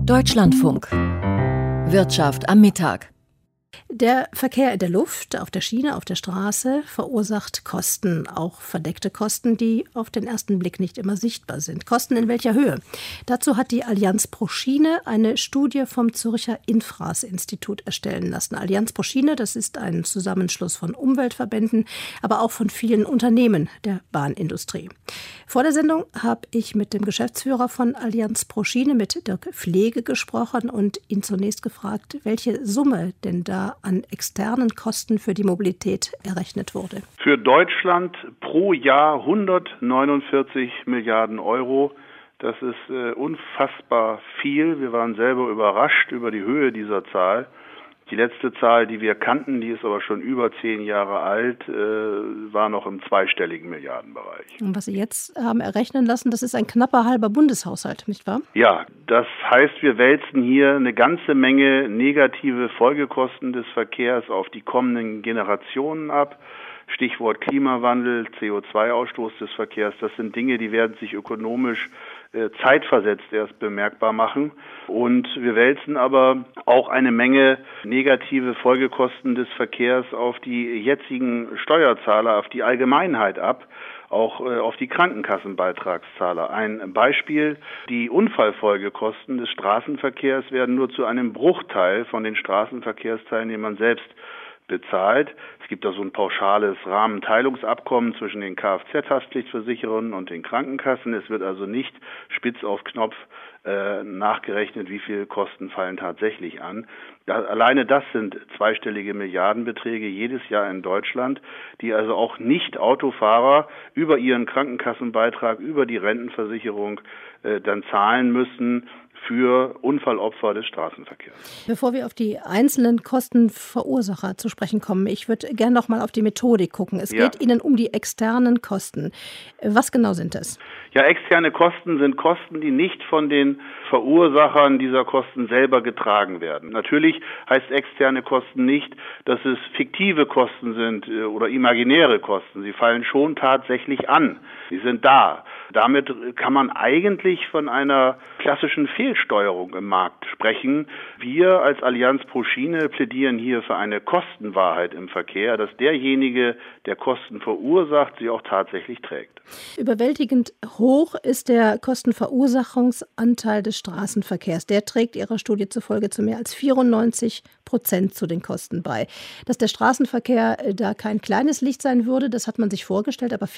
Deutschlandfunk. Wirtschaft am Mittag. Der Verkehr in der Luft, auf der Schiene, auf der Straße verursacht Kosten, auch verdeckte Kosten, die auf den ersten Blick nicht immer sichtbar sind. Kosten in welcher Höhe? Dazu hat die Allianz pro Schiene eine Studie vom Zürcher Infras-Institut erstellen lassen. Allianz pro Schiene, das ist ein Zusammenschluss von Umweltverbänden, aber auch von vielen Unternehmen der Bahnindustrie. Vor der Sendung habe ich mit dem Geschäftsführer von Allianz pro Schiene, mit Dirk Pflege, gesprochen und ihn zunächst gefragt, welche Summe denn da an externen Kosten für die Mobilität errechnet wurde. Für Deutschland pro Jahr 149 Milliarden Euro. Das ist unfassbar viel. Wir waren selber überrascht über die Höhe dieser Zahl. Die letzte Zahl, die wir kannten, die ist aber schon über 10 Jahre alt, war noch im zweistelligen Milliardenbereich. Und was Sie jetzt haben errechnen lassen, das ist ein knapper halber Bundeshaushalt, nicht wahr? Ja, das heißt, wir wälzen hier eine ganze Menge negative Folgekosten des Verkehrs auf die kommenden Generationen ab. Stichwort Klimawandel, CO2-Ausstoß des Verkehrs, das sind Dinge, die werden sich ökonomisch zeitversetzt erst bemerkbar machen. Und wir wälzen aber auch eine Menge negative Folgekosten des Verkehrs auf die jetzigen Steuerzahler, auf die Allgemeinheit ab, auch auf die Krankenkassenbeitragszahler. Ein Beispiel: Die Unfallfolgekosten des Straßenverkehrs werden nur zu einem Bruchteil von den Straßenverkehrsteilnehmern selbst bezahlt. Es gibt da so ein pauschales Rahmenteilungsabkommen zwischen den Kfz-Haftpflichtversicherern und den Krankenkassen. Es wird also nicht spitz auf Knopf nachgerechnet, wie viel Kosten fallen tatsächlich an. Alleine das sind zweistellige Milliardenbeträge jedes Jahr in Deutschland, die also auch Nicht-Autofahrer über ihren Krankenkassenbeitrag, über die Rentenversicherung dann zahlen müssen für Unfallopfer des Straßenverkehrs. Bevor wir auf die einzelnen Kostenverursacher zu sprechen kommen, ich würde gerne noch mal auf die Methodik gucken. Es geht Ihnen um die externen Kosten. Was genau sind das? Ja, externe Kosten sind Kosten, die nicht von den Verursachern dieser Kosten selber getragen werden. Natürlich heißt externe Kosten nicht, dass es fiktive Kosten sind oder imaginäre Kosten. Sie fallen schon tatsächlich an. Sie sind da. Damit kann man eigentlich von einer klassischen Fehlsteuerung im Markt sprechen. Wir als Allianz pro Schiene plädieren hier für eine Kostenwahrheit im Verkehr, dass derjenige, der Kosten verursacht, sie auch tatsächlich trägt. Überwältigend hoch ist der Kostenverursachungsanteil des Straßenverkehrs. Der trägt Ihrer Studie zufolge zu mehr als 94% zu den Kosten bei. Dass der Straßenverkehr da kein kleines Licht sein würde, das hat man sich vorgestellt, aber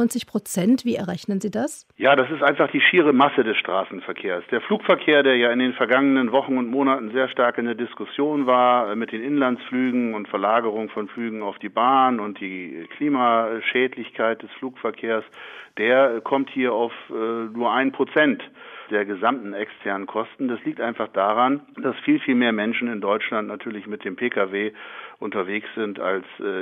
94%, wie errechnen Sie das? Ja, das ist einfach die schiere Masse des Straßenverkehrs. Der Flugverkehr, der ja in den vergangenen Wochen und Monaten sehr stark in der Diskussion war, mit den Inlandsflügen und Verlagerung von Flügen auf die Bahn und die Klimaschädlichkeit des Flugverkehrs, der kommt hier auf nur 1% der gesamten externen Kosten. Das liegt einfach daran, dass viel, viel mehr Menschen in Deutschland natürlich mit dem Pkw unterwegs sind, als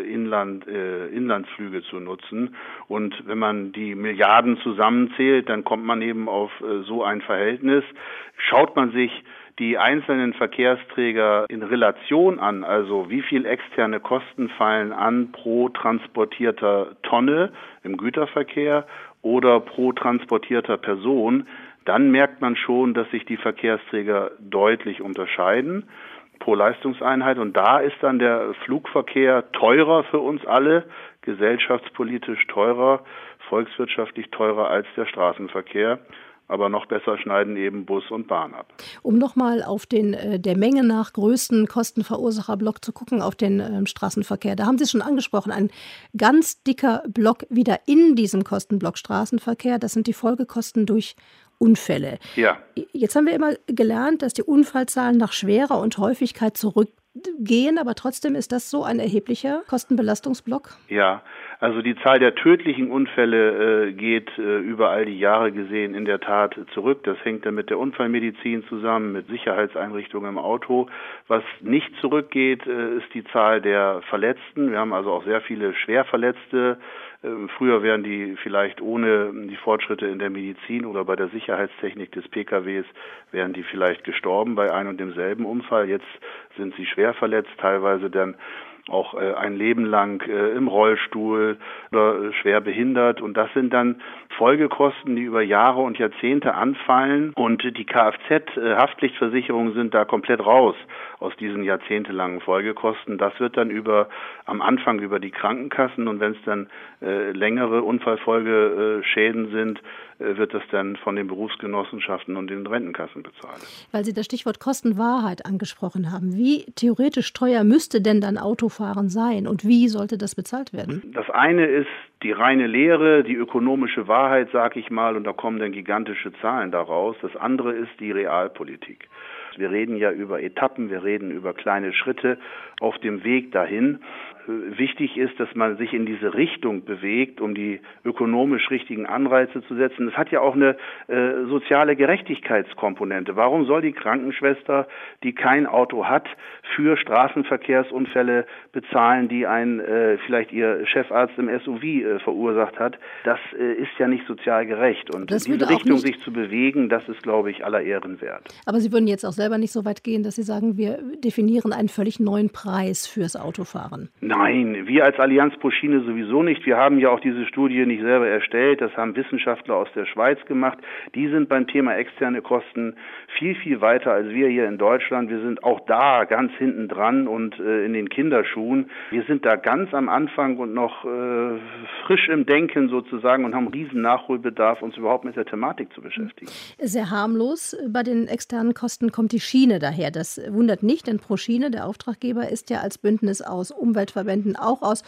Inlandsflüge zu nutzen. Und wenn man die Milliarden zusammenzählt, dann kommt man eben auf so ein Verhältnis. Schaut man sich die einzelnen Verkehrsträger in Relation an, also wie viel externe Kosten fallen an pro transportierter Tonne im Güterverkehr oder pro transportierter Person, dann merkt man schon, dass sich die Verkehrsträger deutlich unterscheiden pro Leistungseinheit. Und da ist dann der Flugverkehr teurer für uns alle, gesellschaftspolitisch teurer, volkswirtschaftlich teurer als der Straßenverkehr. Aber noch besser schneiden eben Bus und Bahn ab. Um nochmal auf den der Menge nach größten Kostenverursacherblock zu gucken, auf den Straßenverkehr. Da haben Sie es schon angesprochen, ein ganz dicker Block wieder in diesem Kostenblock Straßenverkehr. Das sind die Folgekosten durch Unfälle. Ja. Jetzt haben wir immer gelernt, dass die Unfallzahlen nach Schwere und Häufigkeit zurückgehen, aber trotzdem ist das so ein erheblicher Kostenbelastungsblock? Ja, also die Zahl der tödlichen Unfälle geht über all die Jahre gesehen in der Tat zurück. Das hängt dann mit der Unfallmedizin zusammen, mit Sicherheitseinrichtungen im Auto. Was nicht zurückgeht, ist die Zahl der Verletzten. Wir haben also auch sehr viele Schwerverletzte. Früher wären die vielleicht ohne die Fortschritte in der Medizin oder bei der Sicherheitstechnik des PKWs, wären die vielleicht gestorben bei ein und demselben Unfall. Jetzt sind sie schwer verletzt, teilweise dann auch ein Leben lang im Rollstuhl oder schwer behindert. Und das sind dann Folgekosten, die über Jahre und Jahrzehnte anfallen. Und die Kfz-Haftpflichtversicherungen sind da komplett raus aus diesen jahrzehntelangen Folgekosten. Das wird dann am Anfang über die Krankenkassen, und wenn es dann längere Unfallfolgeschäden sind, wird das dann von den Berufsgenossenschaften und den Rentenkassen bezahlt. Weil Sie das Stichwort Kostenwahrheit angesprochen haben. Wie theoretisch teuer müsste denn dann Autofahren sein und wie sollte das bezahlt werden? Das eine ist die reine Lehre, die ökonomische Wahrheit, sag ich mal, und da kommen dann gigantische Zahlen daraus. Das andere ist die Realpolitik. Wir reden ja über Etappen, wir reden über kleine Schritte auf dem Weg dahin. Wichtig ist, dass man sich in diese Richtung bewegt, um die ökonomisch richtigen Anreize zu setzen. Es hat ja auch eine soziale Gerechtigkeitskomponente. Warum soll die Krankenschwester, die kein Auto hat, für Straßenverkehrsunfälle bezahlen, die vielleicht ihr Chefarzt im SUV verursacht hat? Das ist ja nicht sozial gerecht. Und in diese Richtung sich zu bewegen, das ist, glaube ich, aller Ehren wert. Aber Sie würden jetzt auch selber nicht so weit gehen, dass Sie sagen, wir definieren einen völlig neuen Preis fürs Autofahren. Nein, wir als Allianz pro Schiene sowieso nicht. Wir haben ja auch diese Studie nicht selber erstellt. Das haben Wissenschaftler aus der Schweiz gemacht. Die sind beim Thema externe Kosten viel, viel weiter als wir hier in Deutschland. Wir sind auch da ganz hinten dran und in den Kinderschuhen. Wir sind da ganz am Anfang und noch frisch im Denken sozusagen und haben riesen Nachholbedarf, uns überhaupt mit der Thematik zu beschäftigen. Sehr harmlos. Bei den externen Kosten kommt die Schiene daher. Das wundert nicht, denn Pro Schiene, der Auftraggeber, ist ja als Bündnis aus Umweltverbänden, auch aus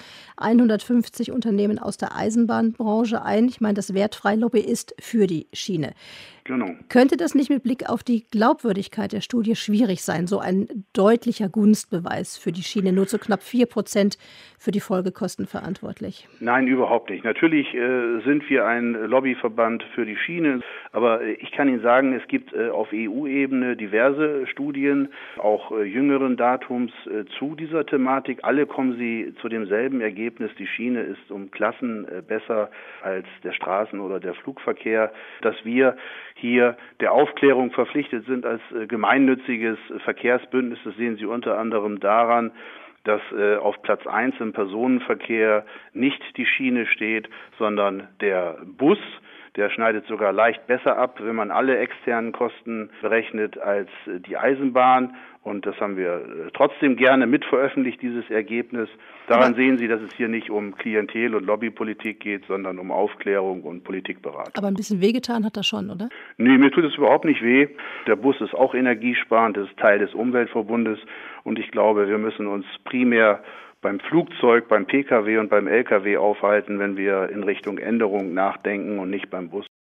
150 Unternehmen aus der Eisenbahnbranche ein. Ich meine, das Wertfrei-Lobby ist für die Schiene. Genau. Könnte das nicht mit Blick auf die Glaubwürdigkeit der Studie schwierig sein, so ein deutlicher Gunstbeweis für die Schiene, nur zu knapp 4% für die Folgekosten verantwortlich? Nein, überhaupt nicht. Natürlich sind wir ein Lobbyverband für die Schiene, aber ich kann Ihnen sagen, es gibt auf EU-Ebene diverse Studien, auch jüngeren Datums zu dieser Thematik. Alle kommen sie zu demselben Ergebnis, die Schiene ist um Klassen besser als der Straßen- oder der Flugverkehr, dass wir hier der Aufklärung verpflichtet sind als gemeinnütziges Verkehrsbündnis. Das sehen Sie unter anderem daran, dass auf Platz 1 im Personenverkehr nicht die Schiene steht, sondern der Bus. Der schneidet sogar leicht besser ab, wenn man alle externen Kosten berechnet, als die Eisenbahn. Und das haben wir trotzdem gerne mitveröffentlicht, dieses Ergebnis. Daran sehen Sie, dass es hier nicht um Klientel- und Lobbypolitik geht, sondern um Aufklärung und Politikberatung. Aber ein bisschen wehgetan hat das schon, oder? Nee, mir tut es überhaupt nicht weh. Der Bus ist auch energiesparend, das ist Teil des Umweltverbundes. Und ich glaube, wir müssen uns primär beim Flugzeug, beim Pkw und beim Lkw aufhalten, wenn wir in Richtung Änderung nachdenken und nicht beim Bus.